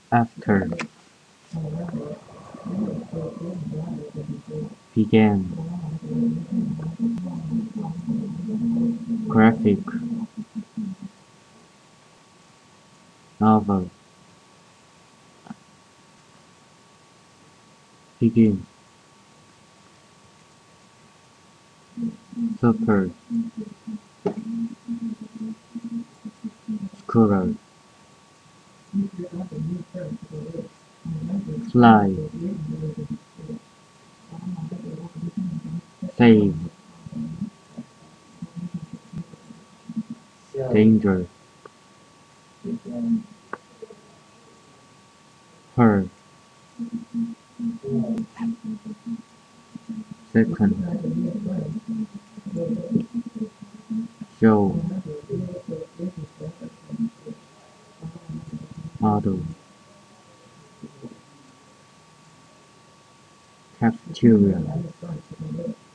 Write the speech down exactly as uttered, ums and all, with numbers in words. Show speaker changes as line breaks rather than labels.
After. Began. Graphic. Novel. Begin. Super. Squirrel. Fly. Save. Danger. Her. Second. Show. Model. Cafeteria.